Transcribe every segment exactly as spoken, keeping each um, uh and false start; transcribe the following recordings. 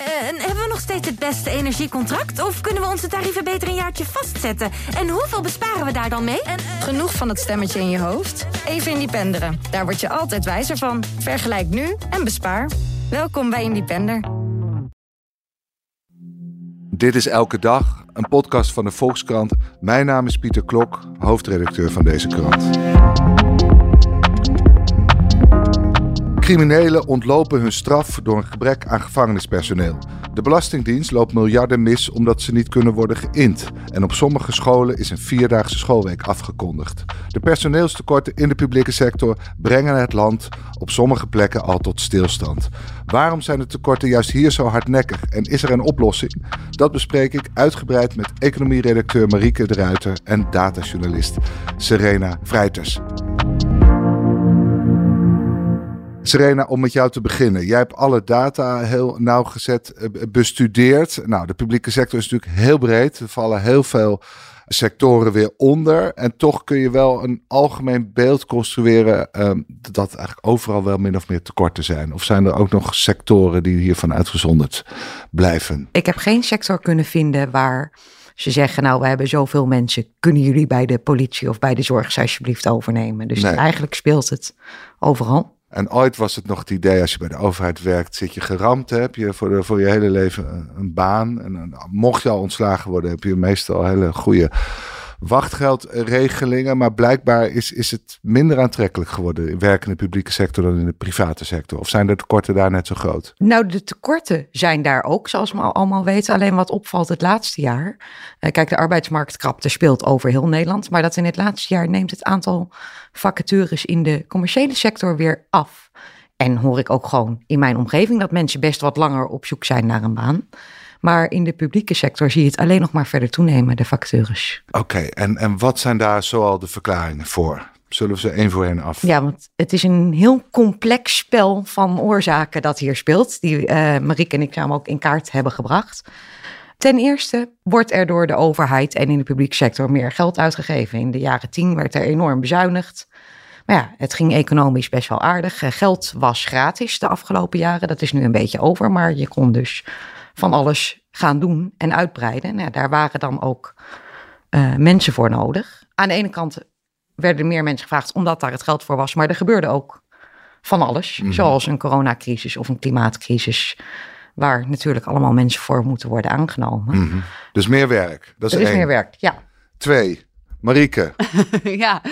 En hebben we nog steeds het beste energiecontract? Of kunnen we onze tarieven beter een jaartje vastzetten? En hoeveel besparen we daar dan mee? En, uh... Genoeg van het stemmetje in je hoofd? Even Independeren. Daar word je altijd wijzer van. Vergelijk nu en bespaar. Welkom bij Independer. Dit is Elke Dag, een podcast van de Volkskrant. Mijn naam is Pieter Klok, hoofdredacteur van deze krant. Criminelen ontlopen hun straf door een gebrek aan gevangenispersoneel. De Belastingdienst loopt miljarden mis omdat ze niet kunnen worden geïnd. En op sommige scholen is een vierdaagse schoolweek afgekondigd. De personeelstekorten in de publieke sector brengen het land op sommige plekken al tot stilstand. Waarom zijn de tekorten juist hier zo hardnekkig en is er een oplossing? Dat bespreek ik uitgebreid met economieredacteur Marieke de Ruiter en datajournalist Serena Vrijters. Serena, om met jou te beginnen. Jij hebt alle data heel nauwgezet bestudeerd. Nou, de publieke sector is natuurlijk heel breed. Er vallen heel veel sectoren weer onder. En toch kun je wel een algemeen beeld construeren um, dat eigenlijk overal wel min of meer tekorten zijn. Of zijn er ook nog sectoren die hiervan uitgezonderd blijven? Ik heb geen sector kunnen vinden waar ze zeggen, nou, we hebben zoveel mensen. Kunnen jullie bij de politie of bij de zorg alsjeblieft overnemen? Dus nee. Eigenlijk speelt het overal. En ooit was het nog het idee, als je bij de overheid werkt, zit je geramd, heb je voor, de, voor je hele leven een baan. En mocht je al ontslagen worden, heb je meestal hele goede wachtgeldregelingen. Maar blijkbaar is, is het minder aantrekkelijk geworden, werken in de publieke sector dan in de private sector. Of zijn de tekorten daar net zo groot? Nou, de tekorten zijn daar ook, zoals we allemaal weten. Alleen wat opvalt het laatste jaar. Kijk, de arbeidsmarktkrapte speelt over heel Nederland. Maar dat in het laatste jaar neemt het aantal vacatures in de commerciële sector weer af. En hoor ik ook gewoon in mijn omgeving dat mensen best wat langer op zoek zijn naar een baan. Maar in de publieke sector zie je het alleen nog maar verder toenemen, de vacatures. Oké, okay, en, en wat zijn daar zoal de verklaringen voor? Zullen we ze één voor één af? Ja, want het is een heel complex spel van oorzaken dat hier speelt. Die uh, Marieke en ik samen ook in kaart hebben gebracht. Ten eerste wordt er door de overheid en in de publieke sector meer geld uitgegeven. In de jaren tien werd er enorm bezuinigd. Maar ja, het ging economisch best wel aardig. Geld was gratis de afgelopen jaren. Dat is nu een beetje over, maar je kon dus van alles gaan doen en uitbreiden. Nou, daar waren dan ook uh, mensen voor nodig. Aan de ene kant werden meer mensen gevraagd omdat daar het geld voor was. Maar er gebeurde ook van alles. Mm-hmm. Zoals een coronacrisis of een klimaatcrisis. Waar natuurlijk allemaal mensen voor moeten worden aangenomen. Mm-hmm. Dus meer werk. Dat is er is één. meer werk, ja. Twee, Marieke. ja.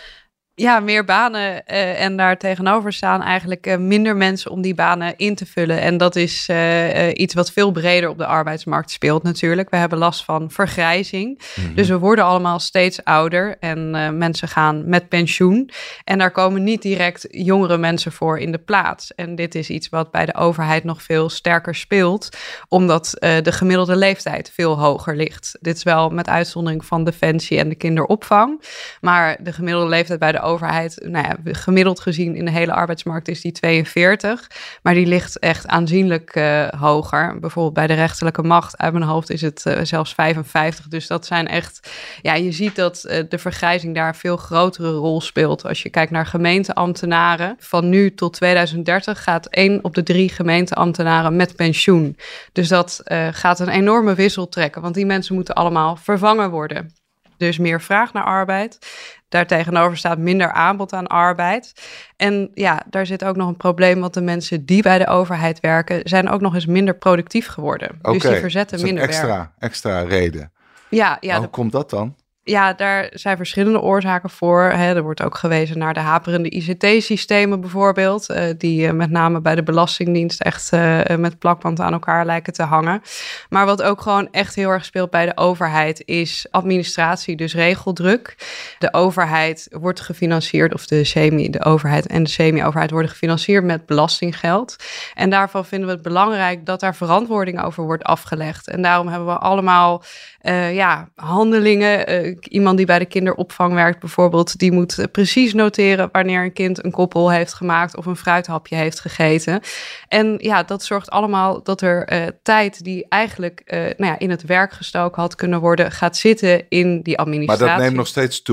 Ja, meer banen uh, en daar tegenover staan eigenlijk uh, minder mensen om die banen in te vullen. En dat is uh, uh, iets wat veel breder op de arbeidsmarkt speelt natuurlijk. We hebben last van vergrijzing. Mm-hmm. Dus we worden allemaal steeds ouder en uh, mensen gaan met pensioen. En daar komen niet direct jongere mensen voor in de plaats. En dit is iets wat bij de overheid nog veel sterker speelt, omdat uh, de gemiddelde leeftijd veel hoger ligt. Dit is wel met uitzondering van Defensie en de kinderopvang. Maar de gemiddelde leeftijd bij de overheid, nou ja, gemiddeld gezien in de hele arbeidsmarkt is die tweeënveertig. Maar die ligt echt aanzienlijk uh, hoger. Bijvoorbeeld bij de rechterlijke macht, uit mijn hoofd is het uh, zelfs vijfenvijftig. Dus dat zijn echt, ja, je ziet dat uh, de vergrijzing daar een veel grotere rol speelt. Als je kijkt naar gemeenteambtenaren, van nu tot tweeduizend dertig gaat één op de drie gemeenteambtenaren met pensioen. Dus dat uh, gaat een enorme wissel trekken, want die mensen moeten allemaal vervangen worden. Dus meer vraag naar arbeid. Daartegenover staat minder aanbod aan arbeid. En ja, daar zit ook nog een probleem, want de mensen die bij de overheid werken zijn ook nog eens minder productief geworden. Okay, dus die verzetten minder extra, werk. Extra reden. Ja, ja. Hoe de, komt dat dan? Ja, daar zijn verschillende oorzaken voor. Hè. Er wordt ook gewezen naar de haperende I C T-systemen bijvoorbeeld, uh, die uh, met name bij de Belastingdienst echt uh, met plakband aan elkaar lijken te hangen. Maar wat ook gewoon echt heel erg speelt bij de overheid is administratie, dus regeldruk. De overheid wordt gefinancierd, of de semi, de overheid en de semi-overheid worden gefinancierd met belastinggeld. En daarvan vinden we het belangrijk dat daar verantwoording over wordt afgelegd. En daarom hebben we allemaal uh, ja, handelingen. Uh, iemand die bij de kinderopvang werkt bijvoorbeeld, die moet precies noteren wanneer een kind een koppel heeft gemaakt of een fruithapje heeft gegeten. En ja, dat zorgt allemaal dat er uh, tijd die eigenlijk uh, nou ja, in het werk gestoken had kunnen worden, gaat zitten in die administratie. Maar dat neemt nog steeds toe.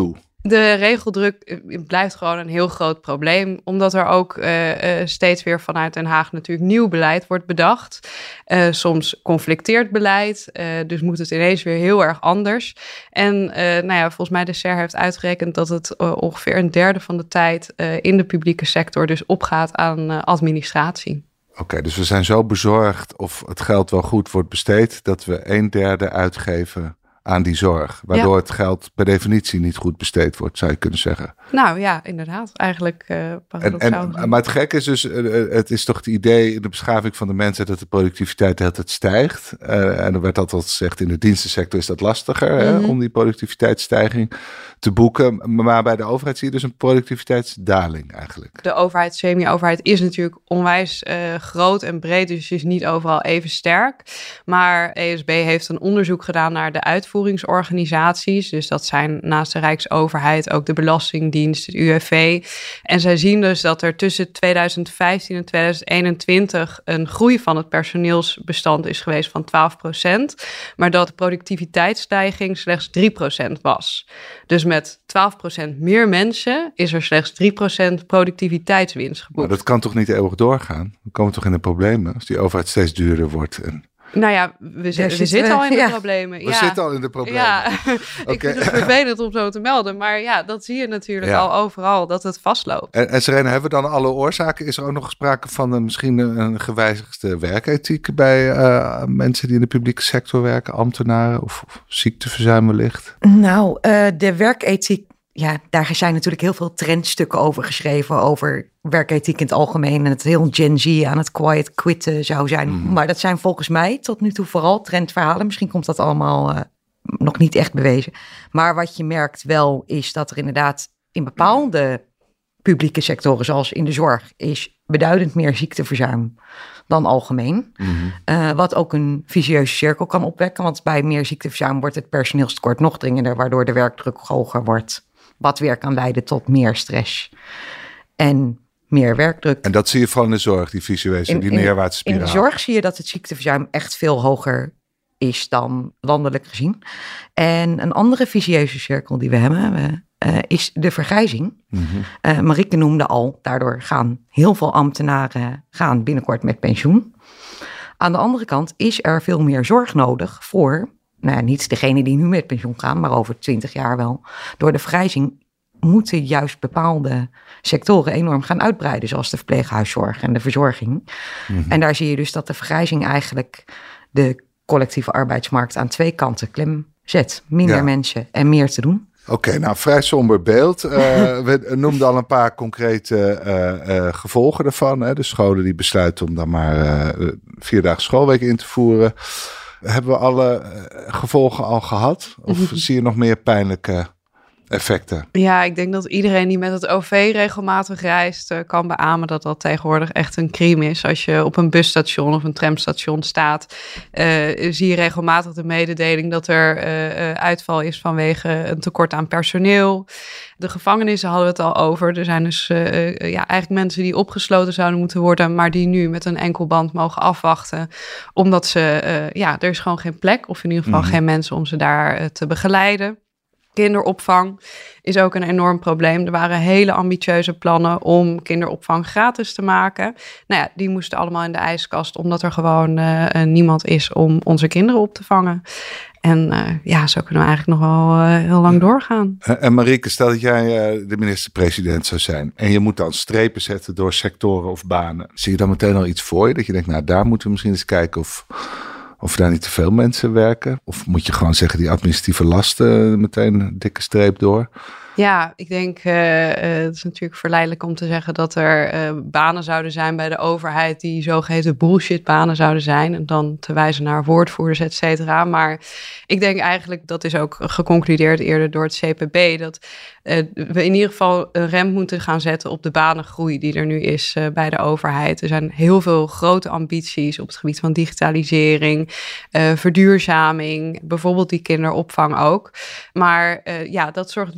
De regeldruk blijft gewoon een heel groot probleem, omdat er ook uh, uh, steeds weer vanuit Den Haag natuurlijk nieuw beleid wordt bedacht. Uh, soms conflicteert beleid, uh, dus moet het ineens weer heel erg anders. En uh, nou ja, volgens mij de S E R heeft uitgerekend dat het uh, ongeveer een derde van de tijd uh, in de publieke sector dus opgaat aan uh, administratie. Oké, okay, dus we zijn zo bezorgd of het geld wel goed wordt besteed, dat we een derde uitgeven aan die zorg, waardoor ja. het geld per definitie niet goed besteed wordt, zou je kunnen zeggen. Nou ja, inderdaad, eigenlijk uh, paradoxaal. En, en, maar het gekke is dus, uh, het is toch het idee in de beschaving van de mensen dat de productiviteit de hele tijd stijgt. Uh, en er werd altijd gezegd, in de dienstensector is dat lastiger, mm-hmm. hè, om die productiviteitsstijging te boeken. Maar bij de overheid zie je dus een productiviteitsdaling eigenlijk. De overheid, semi-overheid is natuurlijk onwijs uh, groot en breed, dus is niet overal even sterk. Maar E S B heeft een onderzoek gedaan naar de uitvoeringsorganisaties. Dus dat zijn naast de Rijksoverheid ook de Belastingdienst, het U W V. En zij zien dus dat er tussen tweeduizend vijftien en tweeduizend eenentwintig een groei van het personeelsbestand is geweest van twaalf procent. Maar dat de productiviteitsstijging slechts drie procent was. Dus met twaalf procent meer mensen is er slechts drie procent productiviteitswinst geboekt. Maar dat kan toch niet eeuwig doorgaan? We komen toch in de problemen als die overheid steeds duurder wordt en... Nou ja, we, we, we zitten we, al in de ja. problemen. We ja. zitten al in de problemen. Ja, okay. Ik vind het vervelend om zo te melden. Maar ja, dat zie je natuurlijk ja. al overal, dat het vastloopt. En, en Serena, hebben we dan alle oorzaken? Is er ook nog sprake van een, misschien een gewijzigde werkethiek bij uh, mensen die in de publieke sector werken, ambtenaren of, of ziekteverzuim wellicht? Nou, uh, de werkethiek. Ja, daar zijn natuurlijk heel veel trendstukken over geschreven, over werkethiek in het algemeen en het heel Gen Z aan het quiet quitten zou zijn. Mm. Maar dat zijn volgens mij tot nu toe vooral trendverhalen. Misschien komt dat allemaal uh, nog niet echt bewezen. Maar wat je merkt wel is dat er inderdaad in bepaalde publieke sectoren, zoals in de zorg, is beduidend meer ziekteverzuim dan algemeen. Mm-hmm. Uh, wat ook een vicieuze cirkel kan opwekken, want bij meer ziekteverzuim wordt het personeelstekort nog dringender, waardoor de werkdruk hoger wordt. Wat weer kan leiden tot meer stress en meer werkdruk. En dat zie je vooral in de zorg, die visuele, in, die neerwaartse spiraal. In de zorg zie je dat het ziekteverzuim echt veel hoger is dan landelijk gezien. En een andere vicieuze cirkel die we hebben uh, is de vergrijzing. Mm-hmm. Uh, Marieke noemde al, daardoor gaan heel veel ambtenaren gaan binnenkort met pensioen. Aan de andere kant is er veel meer zorg nodig voor... Nou ja, niet degene die nu met pensioen gaan, maar over twintig jaar wel. Door de vergrijzing moeten juist bepaalde sectoren enorm gaan uitbreiden, zoals de verpleeghuiszorg en de verzorging. Mm-hmm. En daar zie je dus dat de vergrijzing eigenlijk de collectieve arbeidsmarkt aan twee kanten klem zet. Minder ja. mensen en meer te doen. Oké, okay, nou vrij somber beeld. Uh, we noemden al een paar concrete uh, uh, gevolgen daarvan. Hè? De scholen die besluiten om dan maar uh, vierdaagse schoolweek in te voeren. Hebben we alle gevolgen al gehad? Of zie je nog meer pijnlijke effecten? Ja, ik denk dat iedereen die met het O V regelmatig reist... Uh, kan beamen dat dat tegenwoordig echt een crime is. Als je op een busstation of een tramstation staat... Uh, zie je regelmatig de mededeling dat er uh, uitval is vanwege een tekort aan personeel. De gevangenissen hadden we het al over. Er zijn dus uh, uh, ja, eigenlijk mensen die opgesloten zouden moeten worden... maar die nu met een enkelband mogen afwachten. Omdat ze, uh, ja, er is gewoon geen plek... of in ieder geval mm-hmm. geen mensen om ze daar uh, te begeleiden. Kinderopvang is ook een enorm probleem. Er waren hele ambitieuze plannen om kinderopvang gratis te maken. Nou ja, die moesten allemaal in de ijskast... omdat er gewoon uh, niemand is om onze kinderen op te vangen. En uh, ja, zo kunnen we eigenlijk nog wel uh, heel lang doorgaan. En Marieke, stel dat jij uh, de minister-president zou zijn... en je moet dan strepen zetten door sectoren of banen. Zie je dan meteen al iets voor je? Dat je denkt, nou daar moeten we misschien eens kijken... of, of daar niet te veel mensen werken? Of moet je gewoon zeggen, die administratieve lasten meteen een dikke streep door? Ja, ik denk, uh, uh, het is natuurlijk verleidelijk om te zeggen dat er uh, banen zouden zijn bij de overheid die zogeheten bullshitbanen zouden zijn. En dan te wijzen naar woordvoerders, et cetera. Maar ik denk eigenlijk, dat is ook geconcludeerd eerder door het C P B, dat uh, we in ieder geval een rem moeten gaan zetten op de banengroei die er nu is uh, bij de overheid. Er zijn heel veel grote ambities op het gebied van digitalisering, uh, verduurzaming, bijvoorbeeld die kinderopvang ook. Maar uh, ja, dat zorgt wel steeds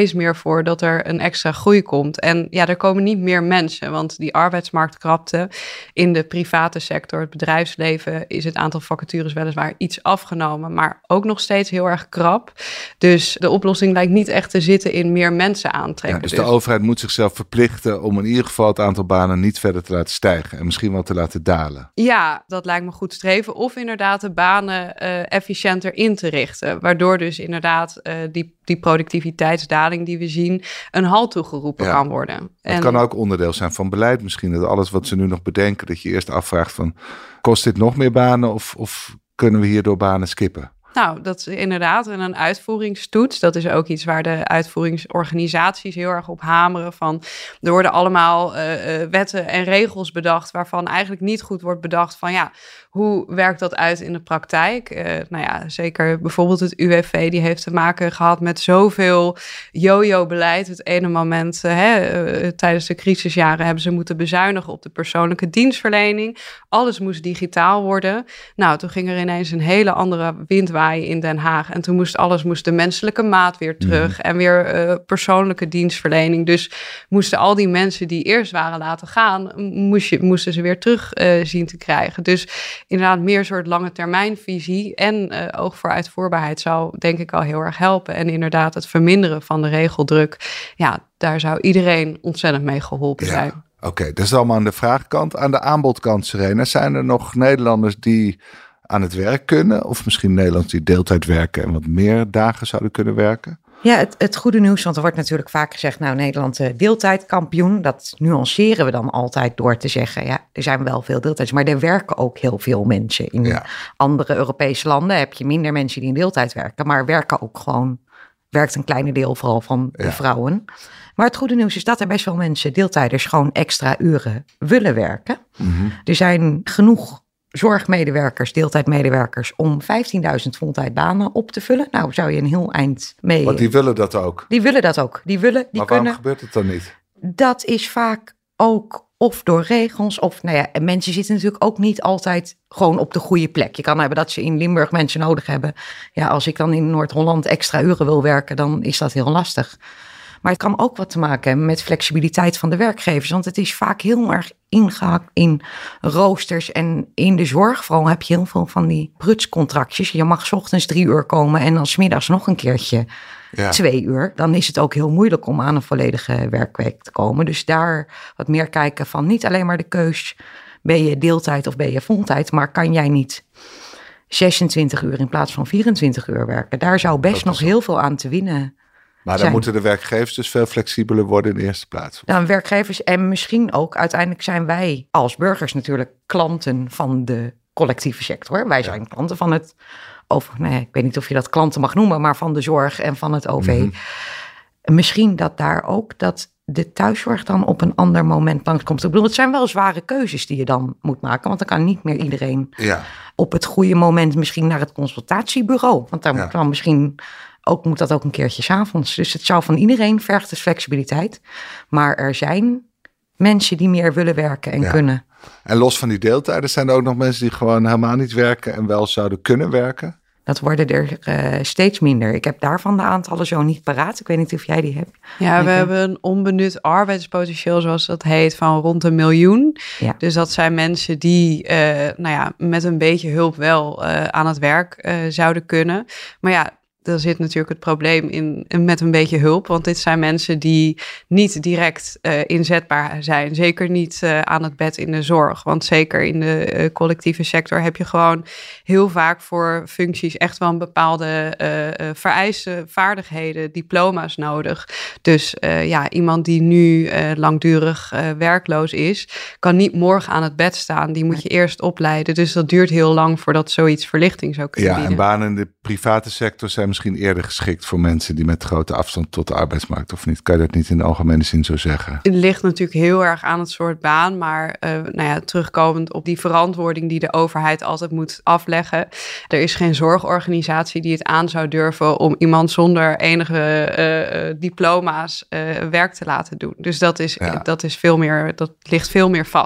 steeds meer voor dat er een extra groei komt. En ja, er komen niet meer mensen, want die arbeidsmarktkrapte in de private sector, het bedrijfsleven, is het aantal vacatures weliswaar iets afgenomen, maar ook nog steeds heel erg krap. Dus de oplossing lijkt niet echt te zitten in meer mensen aantrekken. Ja, dus, dus de overheid moet zichzelf verplichten om in ieder geval het aantal banen niet verder te laten stijgen en misschien wel te laten dalen. Ja, dat lijkt me goed streven. Of inderdaad de banen uh, efficiënter in te richten, waardoor dus inderdaad uh, die, die productiviteitsdaling die we zien een halt toegeroepen ja, kan worden. Het en... kan ook onderdeel zijn van beleid misschien. Dat alles wat ze nu nog bedenken, dat je eerst afvraagt van, kost dit nog meer banen of, of kunnen we hierdoor banen skippen? Nou, dat is inderdaad. En een uitvoeringstoets, dat is ook iets waar de uitvoeringsorganisaties heel erg op hameren. Van, er worden allemaal uh, uh, wetten en regels bedacht waarvan eigenlijk niet goed wordt bedacht van ja, hoe werkt dat uit in de praktijk? Uh, nou ja, zeker bijvoorbeeld het U W V, die heeft te maken gehad met zoveel yo-yo-beleid. Het ene moment, uh, hè, uh, tijdens de crisisjaren hebben ze moeten bezuinigen op de persoonlijke dienstverlening. Alles moest digitaal worden. Nou, toen ging er ineens een hele andere wind waaien in Den Haag. En toen moest alles, moest de menselijke maat weer terug. Mm. En weer uh, persoonlijke dienstverlening. Dus moesten al die mensen die eerst waren laten gaan, moest je, moesten ze weer terug uh, zien te krijgen. Dus inderdaad meer soort lange termijnvisie en uh, oog voor uitvoerbaarheid zou denk ik al heel erg helpen. En inderdaad het verminderen van de regeldruk. Ja, daar zou iedereen ontzettend mee geholpen ja. zijn. Oké, okay, dat is allemaal aan de vraagkant. Aan de aanbodkant, Serena, zijn er nog Nederlanders die aan het werk kunnen? Of misschien Nederlanders die deeltijd werken en wat meer dagen zouden kunnen werken? Ja, het, het goede nieuws, want er wordt natuurlijk vaak gezegd, nou, Nederland uh, deeltijdkampioen. Dat nuanceren we dan altijd door te zeggen, ja, er zijn wel veel deeltijds, maar er werken ook heel veel mensen. In ja. andere Europese landen heb je minder mensen die in deeltijd werken, maar werken ook gewoon, werkt een kleine deel vooral van de ja. vrouwen. Maar het goede nieuws is dat er best wel mensen, deeltijders, gewoon extra uren willen werken. Mm-hmm. Er zijn genoeg zorgmedewerkers, deeltijdmedewerkers, om vijftienduizend voltijdbanen op te vullen. Nou, zou je een heel eind mee... Want die willen dat ook. Die willen dat ook. Die willen, die maar waarom kunnen... gebeurt het dan niet? Dat is vaak ook of door regels, of nou ja, en mensen zitten natuurlijk ook niet altijd gewoon op de goede plek. Je kan hebben dat ze in Limburg mensen nodig hebben. Ja, als ik dan in Noord-Holland extra uren wil werken, dan is dat heel lastig. Maar het kan ook wat te maken hebben met flexibiliteit van de werkgevers. Want het is vaak heel erg ingehakt in roosters. En in de zorg vooral heb je heel veel van die prutscontractjes. Je mag 's ochtends drie uur komen en dan 's middags nog een keertje ja. twee uur. Dan is het ook heel moeilijk om aan een volledige werkweek te komen. Dus daar wat meer kijken van niet alleen maar de keus. Ben je deeltijd of ben je voltijd? Maar kan jij niet zesentwintig uur in plaats van vierentwintig uur werken? Daar zou best nog heel veel aan te winnen. Maar dan zijn. Moeten de werkgevers dus veel flexibeler worden in de eerste plaats. Dan werkgevers en misschien ook, uiteindelijk zijn wij als burgers natuurlijk klanten van de collectieve sector. Wij zijn ja. klanten van het, of nee, ik weet niet of je dat klanten mag noemen, maar van de zorg en van het O V. Mm-hmm. Misschien dat daar ook dat de thuiszorg dan op een ander moment langskomt. Ik bedoel, het zijn wel zware keuzes die je dan moet maken, want dan kan niet meer iedereen ja. op het goede moment misschien naar het consultatiebureau. Want daar ja. moet dan misschien... Ook moet dat ook een keertje 's avonds. Dus het zou van iedereen vergt dus flexibiliteit. Maar er zijn mensen die meer willen werken en ja. kunnen. En los van die deeltijden zijn er ook nog mensen die gewoon helemaal niet werken en wel zouden kunnen werken? Dat worden er uh, steeds minder. Ik heb daarvan de aantallen zo niet paraat. Ik weet niet of jij die hebt. Ja, we hebben een onbenut arbeidspotentieel, zoals dat heet, van rond een miljoen. Ja. Dus dat zijn mensen die uh, nou ja, met een beetje hulp wel uh, aan het werk uh, zouden kunnen. Maar ja, er zit natuurlijk het probleem in met een beetje hulp. Want dit zijn mensen die niet direct uh, inzetbaar zijn. Zeker niet uh, aan het bed in de zorg. Want zeker in de uh, collectieve sector heb je gewoon heel vaak voor functies echt wel een bepaalde uh, uh, vereiste vaardigheden, diploma's nodig. Dus uh, ja, iemand die nu uh, langdurig uh, werkloos is, kan niet morgen aan het bed staan. Die moet je eerst opleiden. Dus dat duurt heel lang voordat zoiets verlichting zou kunnen ja, bieden. En banen in de private sector zijn misschien eerder geschikt voor mensen die met grote afstand tot de arbeidsmarkt, of niet? Kan je dat niet in de algemene zin zo zeggen? Het ligt natuurlijk heel erg aan het soort baan, maar uh, nou ja, terugkomend op die verantwoording die de overheid altijd moet afleggen. Er is geen zorgorganisatie die het aan zou durven om iemand zonder enige uh, diploma's uh, werk te laten doen. Dus dat is, ja. dat is veel meer, dat ligt veel meer vast.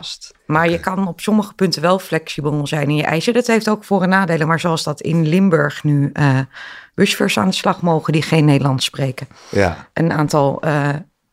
Maar okay. je kan op sommige punten wel flexibel zijn in je eisen. Dat heeft ook voor- en nadelen. Maar zoals dat in Limburg nu uh, buschauffeurs aan de slag mogen die geen Nederlands spreken. Ja. Een aantal uh,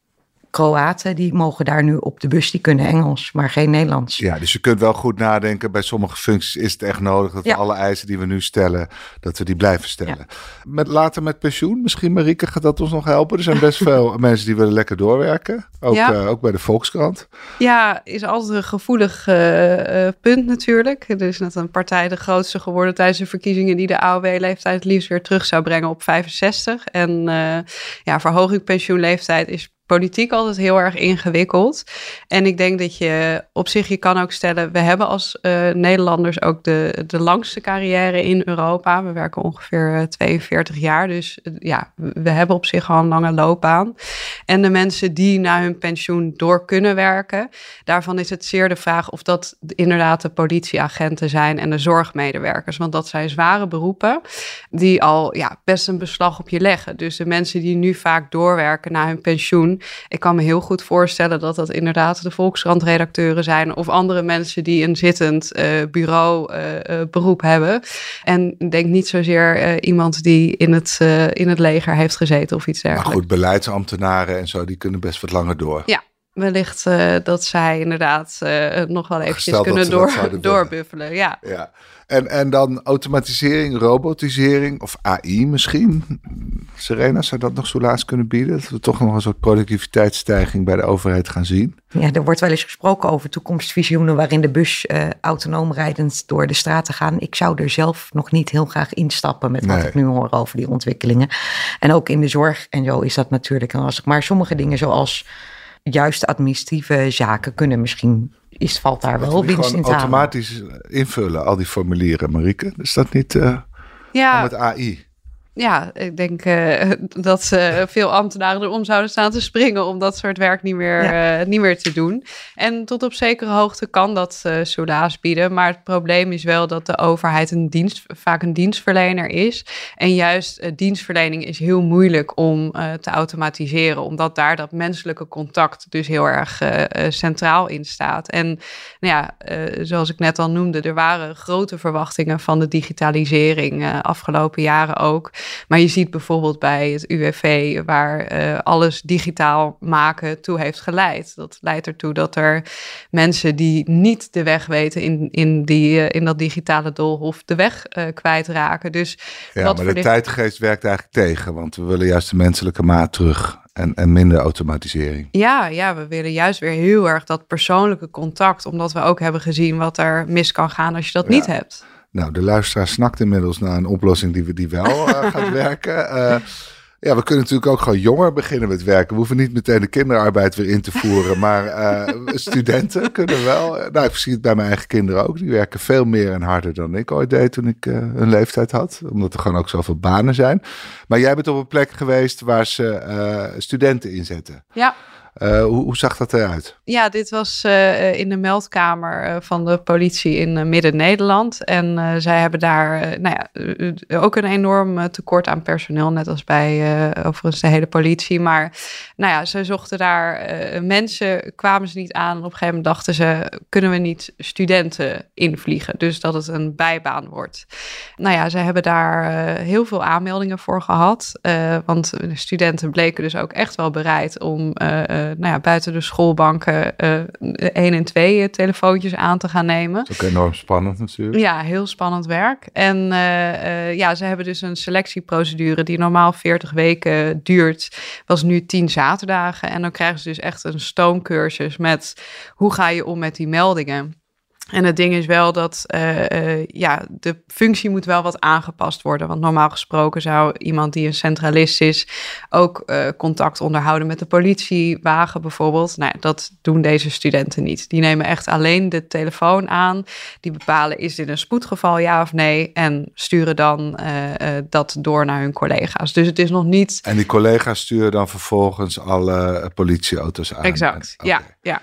Kroaten die mogen daar nu op de bus, die kunnen Engels, maar geen Nederlands. Ja, dus je kunt wel goed nadenken. Bij sommige functies is het echt nodig dat we ja. alle eisen die we nu stellen, dat we die blijven stellen. Ja. Met, later met pensioen, misschien Marieke gaat dat ons nog helpen. Er zijn best veel mensen die willen lekker doorwerken. Ook, ja. uh, ook bij de Volkskrant. Ja, is altijd een gevoelig uh, uh, punt natuurlijk. Er is net een partij de grootste geworden tijdens de verkiezingen die de A O W-leeftijd het liefst weer terug zou brengen op vijfenzestig. En uh, ja, verhoging pensioenleeftijd is politiek altijd heel erg ingewikkeld. En ik denk dat je op zich, je kan ook stellen, we hebben als uh, Nederlanders ook de, de langste carrière in Europa. We werken ongeveer uh, tweeënveertig jaar. Dus uh, ja, we hebben op zich al een lange loopbaan. En de mensen die na hun pensioen door kunnen werken, daarvan is het zeer de vraag of dat inderdaad de politieagenten zijn en de zorgmedewerkers. Want dat zijn zware beroepen die al ja, best een beslag op je leggen. Dus de mensen die nu vaak doorwerken na hun pensioen, ik kan me heel goed voorstellen dat dat inderdaad de Volkskrant-redacteuren zijn of andere mensen die een zittend uh, bureau uh, uh, beroep hebben. En ik denk niet zozeer uh, iemand die in het, uh, in het leger heeft gezeten of iets dergelijks. Maar goed, beleidsambtenaren en zo, die kunnen best wat langer door. Ja. Wellicht uh, dat zij inderdaad uh, nog wel eventjes kunnen door, doorbuffelen. Ja. Ja. En, en dan automatisering, robotisering of A I misschien. Serena, zou dat nog soelaas kunnen bieden? Dat we toch nog een soort productiviteitsstijging bij de overheid gaan zien? Ja, er wordt wel eens gesproken over toekomstvisioenen waarin de bus uh, autonoom rijdend door de straten gaan. Ik zou er zelf nog niet heel graag instappen met wat nee. ik nu hoor over die ontwikkelingen. En ook in de zorg en zo is dat natuurlijk lastig. Maar sommige dingen zoals juist administratieve zaken kunnen misschien, is, valt daar wel winst in te halen. Automatisch invullen, al die formulieren, Marieke. Is dat niet uh, ja. met A I? Ja, ik denk uh, dat uh, veel ambtenaren erom zouden staan te springen om dat soort werk niet meer, ja. uh, niet meer te doen. En tot op zekere hoogte kan dat uh, soelaas bieden. Maar het probleem is wel dat de overheid een dienst, vaak een dienstverlener is. En juist uh, dienstverlening is heel moeilijk om uh, te automatiseren. Omdat daar dat menselijke contact dus heel erg uh, uh, centraal in staat. En nou ja, uh, zoals ik net al noemde, er waren grote verwachtingen van de digitalisering uh, afgelopen jaren ook. Maar je ziet bijvoorbeeld bij het U W V waar uh, alles digitaal maken toe heeft geleid. Dat leidt ertoe dat er mensen die niet de weg weten in, in, die, uh, in dat digitale doolhof de weg uh, kwijtraken. Dus ja, maar de dit... tijdgeest werkt eigenlijk tegen, want we willen juist de menselijke maat terug. En, en minder automatisering. Ja, ja, we willen juist weer heel erg dat persoonlijke contact, omdat we ook hebben gezien wat er mis kan gaan als je dat ja. niet hebt. Nou, de luisteraar snakt inmiddels naar een oplossing die, we, die wel uh, gaat werken. Uh, ja, we kunnen natuurlijk ook gewoon jonger beginnen met werken. We hoeven niet meteen de kinderarbeid weer in te voeren. Maar uh, studenten kunnen wel. Nou, ik zie het bij mijn eigen kinderen ook. Die werken veel meer en harder dan ik ooit deed toen ik uh, hun leeftijd had. Omdat er gewoon ook zoveel banen zijn. Maar jij bent op een plek geweest waar ze uh, studenten inzetten. Ja. Uh, hoe, hoe zag dat eruit? Ja, dit was uh, in de meldkamer uh, van de politie in uh, Midden-Nederland. En uh, zij hebben daar uh, nou ja, uh, ook een enorm uh, tekort aan personeel. Net als bij uh, overigens de hele politie. Maar nou ja, ze zochten daar uh, mensen, kwamen ze niet aan. Op een gegeven moment dachten ze, kunnen we niet studenten invliegen? Dus dat het een bijbaan wordt. Nou ja, ze hebben daar uh, heel veel aanmeldingen voor gehad. Uh, want de studenten bleken dus ook echt wel bereid om Uh, nou ja, buiten de schoolbanken uh, één en twee uh, telefoontjes aan te gaan nemen. Dat is ook enorm spannend natuurlijk. Ja, heel spannend werk. En uh, uh, ja, ze hebben dus een selectieprocedure die normaal veertig weken duurt, was nu tien zaterdagen. En dan krijgen ze dus echt een stoomcursus met hoe ga je om met die meldingen. En het ding is wel dat uh, uh, ja, de functie moet wel wat aangepast worden. Want normaal gesproken zou iemand die een centralist is ook uh, contact onderhouden met de politiewagen bijvoorbeeld. Nou, dat doen deze studenten niet. Die nemen echt alleen de telefoon aan. Die bepalen is dit een spoedgeval ja of nee. En sturen dan uh, uh, dat door naar hun collega's. Dus het is nog niet. En die collega's sturen dan vervolgens alle politieauto's aan. Exact, okay. ja, ja.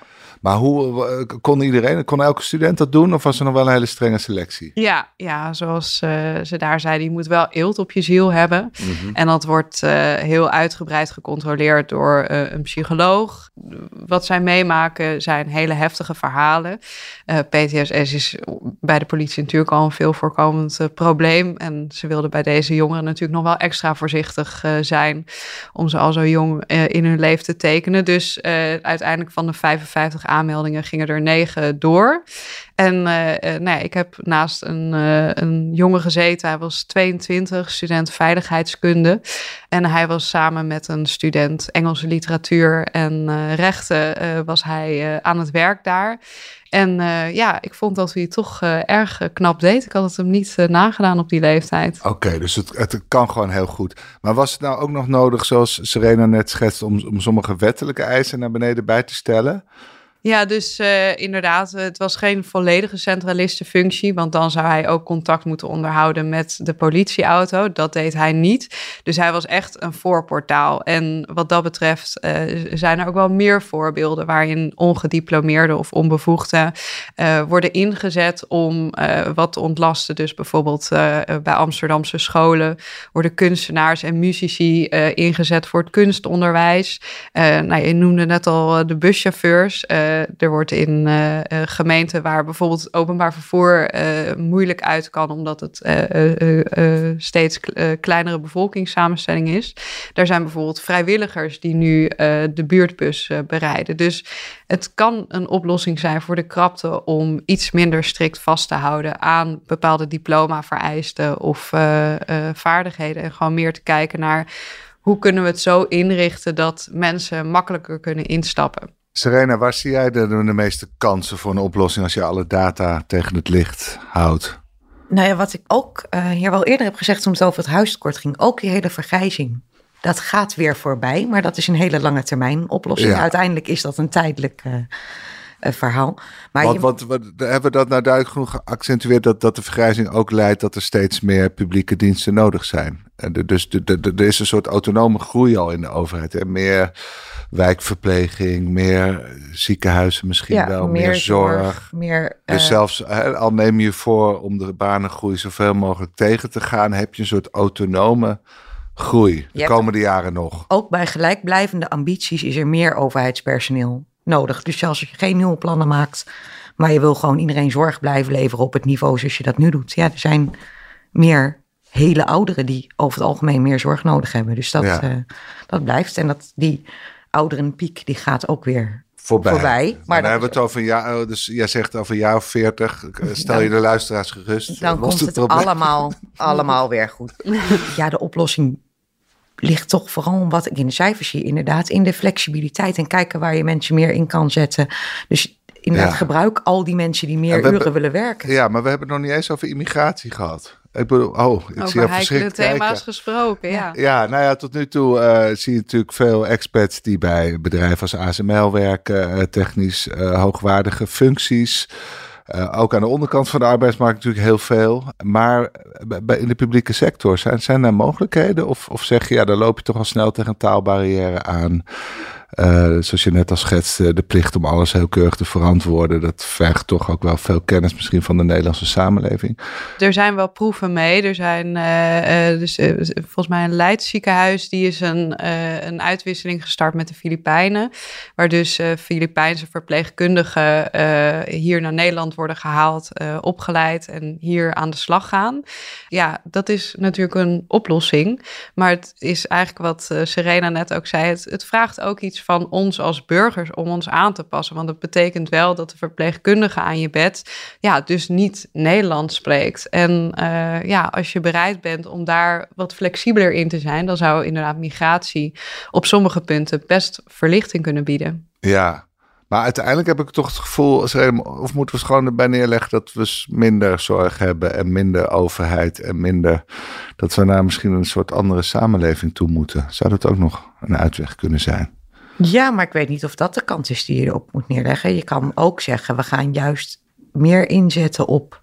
Maar hoe kon iedereen, kon elke student dat doen? Of was er nog wel een hele strenge selectie? Ja, ja zoals uh, ze daar zeiden, je moet wel eelt op je ziel hebben. Mm-hmm. En dat wordt uh, heel uitgebreid gecontroleerd door uh, een psycholoog. Wat zij meemaken zijn hele heftige verhalen. Uh, P T S S is bij de politie natuurlijk al een veel voorkomend uh, probleem. En ze wilden bij deze jongeren natuurlijk nog wel extra voorzichtig uh, zijn om ze al zo jong uh, in hun leven te tekenen. Dus uh, uiteindelijk van de vijfenvijftig aanmeldingen gingen er negen door. En uh, nou ja, ik heb naast een, uh, een jongen gezeten. Hij was tweeëntwintig, student veiligheidskunde. En hij was samen met een student Engelse literatuur en uh, rechten uh, was hij uh, aan het werk daar. En uh, ja, ik vond dat hij het toch uh, erg uh, knap deed. Ik had het hem niet uh, nagedaan op die leeftijd. Oké, okay, dus het, het kan gewoon heel goed. Maar was het nou ook nog nodig, zoals Serena net schetst, om, om sommige wettelijke eisen naar beneden bij te stellen? Ja, dus uh, inderdaad, het was geen volledige centralistenfunctie, want dan zou hij ook contact moeten onderhouden met de politieauto. Dat deed hij niet. Dus hij was echt een voorportaal. En wat dat betreft uh, zijn er ook wel meer voorbeelden waarin ongediplomeerden of onbevoegden uh, worden ingezet om uh, wat te ontlasten. Dus bijvoorbeeld uh, bij Amsterdamse scholen worden kunstenaars en muzici uh, ingezet voor het kunstonderwijs. Uh, nou, je noemde net al uh, de buschauffeurs. Uh, Er wordt in uh, gemeenten waar bijvoorbeeld openbaar vervoer uh, moeilijk uit kan, omdat het uh, uh, uh, steeds uh, kleinere bevolkingssamenstelling is. Daar zijn bijvoorbeeld vrijwilligers die nu uh, de buurtbus uh, bereiden. Dus het kan een oplossing zijn voor de krapte om iets minder strikt vast te houden aan bepaalde diploma-vereisten of uh, uh, vaardigheden. En gewoon meer te kijken naar hoe kunnen we het zo inrichten dat mensen makkelijker kunnen instappen. Serena, waar zie jij de, de meeste kansen voor een oplossing als je alle data tegen het licht houdt? Nou ja, wat ik ook uh, hier wel eerder heb gezegd toen het over het huistekort ging, ook die hele vergrijzing. Dat gaat weer voorbij, maar dat is een hele lange termijn oplossing. Ja. Uiteindelijk is dat een tijdelijk uh, uh, verhaal. Maar want, je... want wat, hebben we dat nou duidelijk genoeg geaccentueerd dat, dat de vergrijzing ook leidt dat er steeds meer publieke diensten nodig zijn? En de, dus de, de, de, er is een soort autonome groei al in de overheid. Hè? Meer wijkverpleging, meer ziekenhuizen misschien ja, wel, meer, meer zorg. zorg meer, dus uh, zelfs, hè, al neem je voor om de banengroei zoveel mogelijk tegen te gaan, heb je een soort autonome groei de komende jaren nog. Ook bij gelijkblijvende ambities is er meer overheidspersoneel nodig. Dus als je geen nieuwe plannen maakt, maar je wil gewoon iedereen zorg blijven leveren op het niveau zoals je dat nu doet. Ja, er zijn meer hele ouderen die over het algemeen meer zorg nodig hebben. Dus dat, ja. uh, dat blijft. En dat die ouderenpiek die gaat ook weer voorbij. voorbij. Maar dan hebben we het over een jaar, dus jij zegt over een jaar of veertig. Stel je de luisteraars gerust. Dan komt het, het allemaal, allemaal weer goed. Ja, de oplossing ligt toch vooral, wat ik in de cijfers zie, inderdaad in de flexibiliteit en kijken waar je mensen meer in kan zetten. Dus inderdaad ja. gebruik al die mensen die meer uren hebben, willen werken. Ja, maar we hebben het nog niet eens over immigratie gehad. Ik bedoel, oh, ik over zie je verschrikt thema's kijken. gesproken, ja. Ja, nou ja, tot nu toe uh, zie je natuurlijk veel expats die bij bedrijven als A S M L werken, uh, technisch uh, hoogwaardige functies. Uh, ook aan de onderkant van de arbeidsmarkt natuurlijk heel veel. Maar bij, in de publieke sector, zijn, zijn daar mogelijkheden? Of, of zeg je, ja, dan loop je toch al snel tegen een taalbarrière aan. Uh, zoals je net al schetste, de plicht om alles heel keurig te verantwoorden. Dat vergt toch ook wel veel kennis misschien van de Nederlandse samenleving. Er zijn wel proeven mee. Er zijn uh, uh, dus, uh, volgens mij een Leids ziekenhuis. Die is een, uh, een uitwisseling gestart met de Filipijnen. Waar dus uh, Filipijnse verpleegkundigen uh, hier naar Nederland worden gehaald, uh, opgeleid en hier aan de slag gaan. Ja, dat is natuurlijk een oplossing. Maar het is eigenlijk wat uh, Serena net ook zei. Het, het vraagt ook iets van ons als burgers om ons aan te passen. Want dat betekent wel dat de verpleegkundige aan je bed ja, dus niet Nederlands spreekt. En uh, ja, als je bereid bent om daar wat flexibeler in te zijn, dan zou inderdaad migratie op sommige punten best verlichting kunnen bieden. Ja, maar uiteindelijk heb ik toch het gevoel, of moeten we het gewoon erbij neerleggen dat we minder zorg hebben en minder overheid en minder, dat we naar misschien een soort andere samenleving toe moeten. Zou dat ook nog een uitweg kunnen zijn? Ja, maar ik weet niet of dat de kant is die je erop moet neerleggen. Je kan ook zeggen, we gaan juist meer inzetten op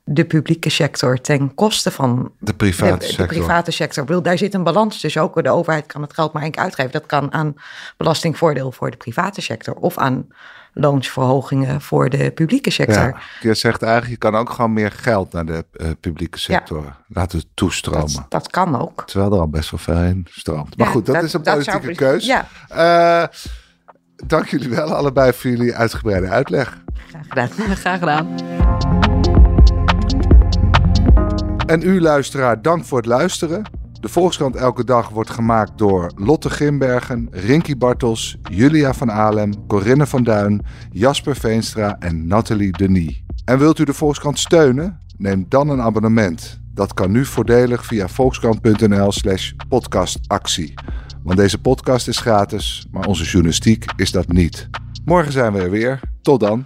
de publieke sector ten koste van de private de, sector. De private sector. Ik bedoel, daar zit een balans tussen. Ook de overheid kan het geld maar één keer uitgeven. Dat kan aan belastingvoordeel voor de private sector of aan loonsverhogingen voor de publieke sector. Ja, je zegt eigenlijk, je kan ook gewoon meer geld naar de uh, publieke sector ja. laten toestromen. Dat, dat kan ook. Terwijl er al best wel veel in stroomt. Maar ja, goed, dat, dat is een politieke zou... keus. Ja. Uh, dank jullie wel allebei voor jullie uitgebreide uitleg. Graag gedaan. Graag gedaan. En u luisteraar, dank voor het luisteren. De Volkskrant Elke Dag wordt gemaakt door Lotte Grimbergen, Rinky Bartels, Julia van Alem, Corinne van Duin, Jasper Veenstra en Nathalie Denis. En wilt u de Volkskrant steunen? Neem dan een abonnement. Dat kan nu voordelig via volkskrant.nl slash podcastactie. Want deze podcast is gratis, maar onze journalistiek is dat niet. Morgen zijn we er weer. Tot dan.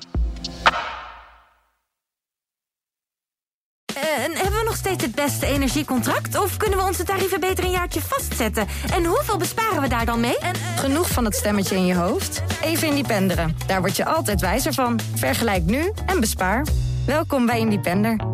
En hebben we nog steeds het beste energiecontract? Of kunnen we onze tarieven beter een jaartje vastzetten? En hoeveel besparen we daar dan mee? En, uh... Genoeg van het stemmetje in je hoofd? Even Independeren. Daar word je altijd wijzer van. Vergelijk nu en bespaar. Welkom bij Independer.